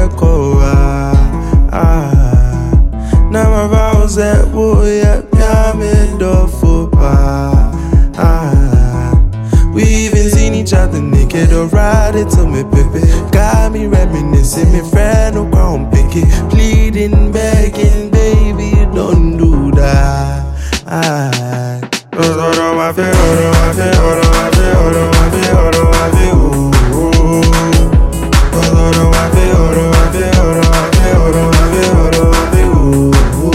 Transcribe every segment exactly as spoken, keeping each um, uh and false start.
koa. Ah, now my vows that boy yeah me do fupa. Ah, we even seen each other naked or ride it to me, baby. Got me reminiscing, me friend no crown picky, pleading, begging, baby, don't do that. Ah, oro ma fe, oro ma fe, oro ma fe, oro ma fe, oro ma fe, ooh. Oro ma fe, oro ma fe, oro ma fe, oro ma fe, oro ma fe, ooh.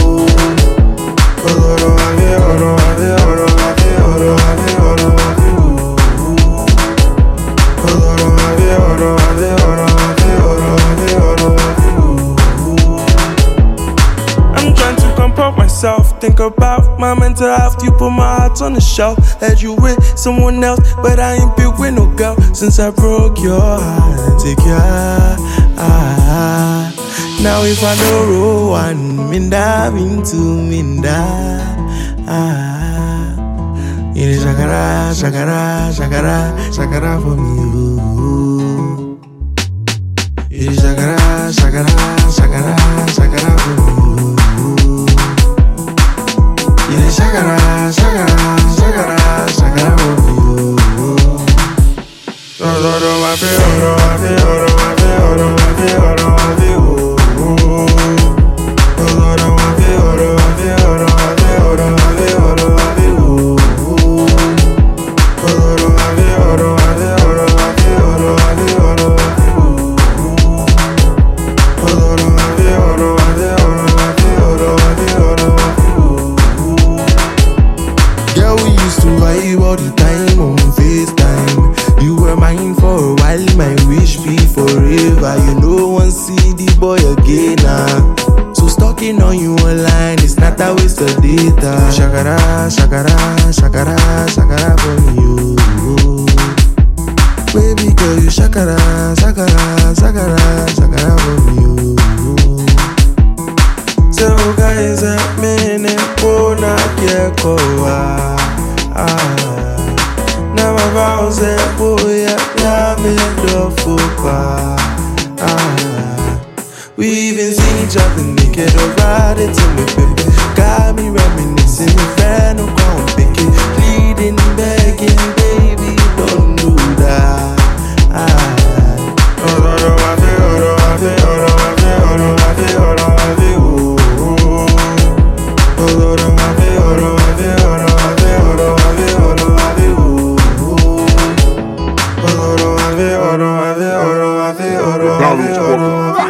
Oro ma fe, oro ma fe, oro ma fe, oro ma fe, oro ma fe, ooh. Oro ma fe, oro ma fe, oro ma fe, oro ma fe, oro ma fe, ooh. I'm trying to compose myself, think about my mental health. You put my heart on the shelf, had you with someone else, but I ain't been with no girl since I broke your heart and take your heart. Ah, now if I know roll one, minda into minda. Ah, it is shakara, shakara, shakara, shakara for me. Ooh. It is shakara, shakara, shakara, shakara for me. Ooh. It is shakara, shakara, shakara, shakara for me. Oro ma fe, oro ma fe, oro ma fe, oro ma fe, oro ma fe, ooh. Oro ma fe, oro ma fe, oro ma fe, oro ma fe, oro ma fe, ooh. Oro ma fe, oro ma fe, oro ma fe, oro ma fe, oro ma fe, ooh. Oro ma fe, oro ma fe, oro ma fe, oro ma fe, oro ma fe, ooh. Girl, we used to vibe all the time on FaceTime. You were mine for a while, my wish be forever. You know, one see the boy again now. So stalking on you online, it's not a waste of data. Shakara, shakara, shakara, shakara for you. Baby girl, you shakara, shakara, shakara, shakara for you. So guys, a minute, won't get koa. Ah. Now my vows that boy yeah me do fupa. Ah, we even seen each other naked or ride it to me, baby. Got me reminiscing, me friend no crown picky, pleading, begging, baby, don't do that. Ah, oro ma fe, oro ma fe, oro ma fe, oro ma fe, oro ma fe, ooh. Oro ma fe, oro ma fe, oro ma fe, oro ma fe, oro ma fe, ooh. Oro ma fe, oro ma fe, oro ma fe, oro ma fe, oro ma fe.